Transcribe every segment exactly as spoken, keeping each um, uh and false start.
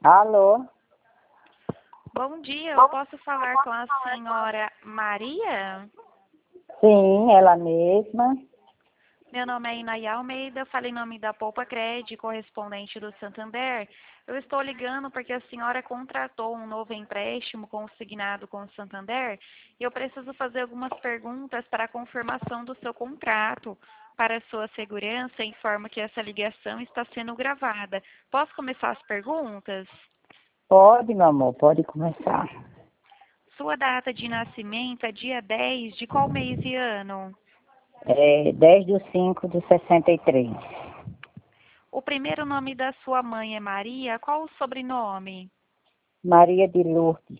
Alô? Bom dia, eu posso falar com a senhora Maria? Sim, ela mesma. Meu nome é Inaya Almeida, eu falo em nome da Poupa Cred, correspondente do Santander. Eu estou ligando porque a senhora contratou um novo empréstimo consignado com o Santander e eu preciso fazer algumas perguntas para a confirmação do seu contrato. Para sua segurança, informo que essa ligação está sendo gravada. Posso começar as perguntas? Pode, meu amor, pode começar. Sua data de nascimento é dia dez de qual mês e ano? É dez de cinco de sessenta e três. O primeiro nome da sua mãe é Maria, qual o sobrenome? Maria de Lourdes.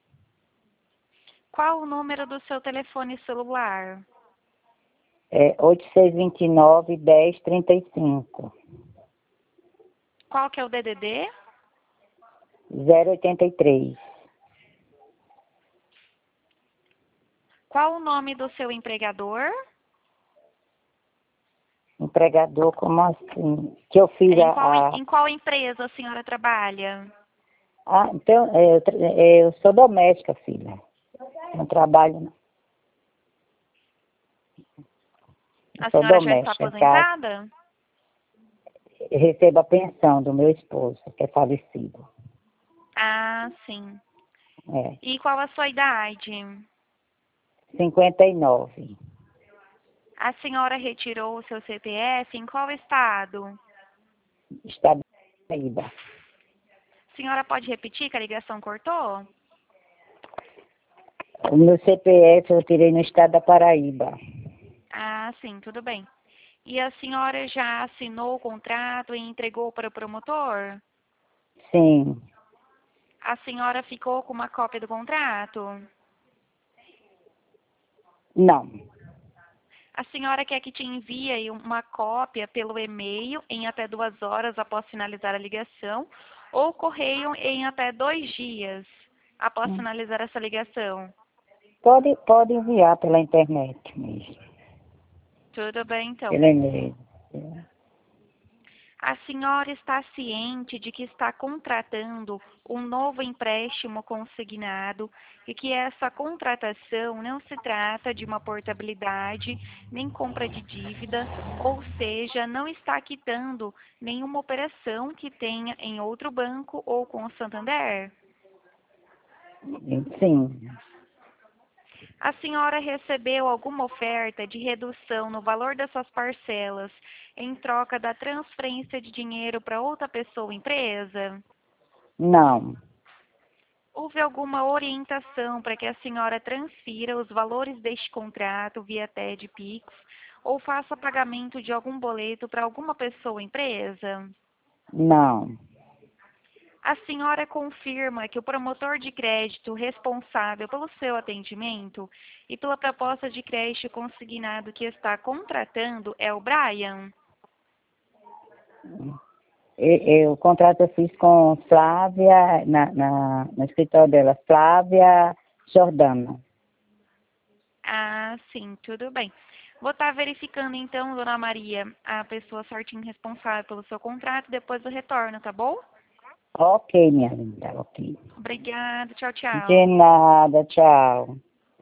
Qual o número do seu telefone celular? É oito seis dois nove, dez, trinta e cinco. Qual que é o D D D? zero oitenta e três. Qual o nome do seu empregador? Empregador, como assim? Que eu fiz Em a... qual, a... em qual empresa a senhora trabalha? Ah, então, é, eu, tra- é, eu sou doméstica, filha. Não trabalho, não. Eu A sou senhora já está doméstica, em casa. aposentada? Eu recebo a pensão do meu esposo, que é falecido. Ah, sim. É, E qual a sua idade? cinquenta e nove. A senhora retirou o seu C P F em qual estado? Está saída. A senhora pode repetir que a ligação cortou? O meu C P F eu tirei no estado da Paraíba. Ah, sim, tudo bem. E a senhora já assinou o contrato e entregou para o promotor? Sim. A senhora ficou com uma cópia do contrato? Não. A senhora quer que te envie aí uma cópia pelo e-mail em até duas horas após finalizar a ligação ou correio em até dois dias após finalizar essa ligação? Pode, pode enviar pela internet mesmo. Tudo bem, então. Pelo e-mail. A senhora está ciente de que está contratando um novo empréstimo consignado e que essa contratação não se trata de uma portabilidade nem compra de dívida, ou seja, não está quitando nenhuma operação que tenha em outro banco ou com o Santander? Sim. A senhora recebeu alguma oferta de redução no valor das suas parcelas em troca da transferência de dinheiro para outra pessoa ou empresa? Não. Houve alguma orientação para que a senhora transfira os valores deste contrato via T E D Pix ou faça pagamento de algum boleto para alguma pessoa ou empresa? Não. A senhora confirma que o promotor de crédito responsável pelo seu atendimento e pela proposta de crédito consignado que está contratando é o Brian? Eu, eu, o contrato eu fiz com Flávia, na, na, no escritório dela, Flávia Jordana. Ah, sim, tudo bem. Vou estar verificando então, dona Maria, a pessoa certinho responsável pelo seu contrato, depois eu retorno, tá bom? Ok, minha linda, ok. Obrigada, tchau, De tchau. nada, tchau.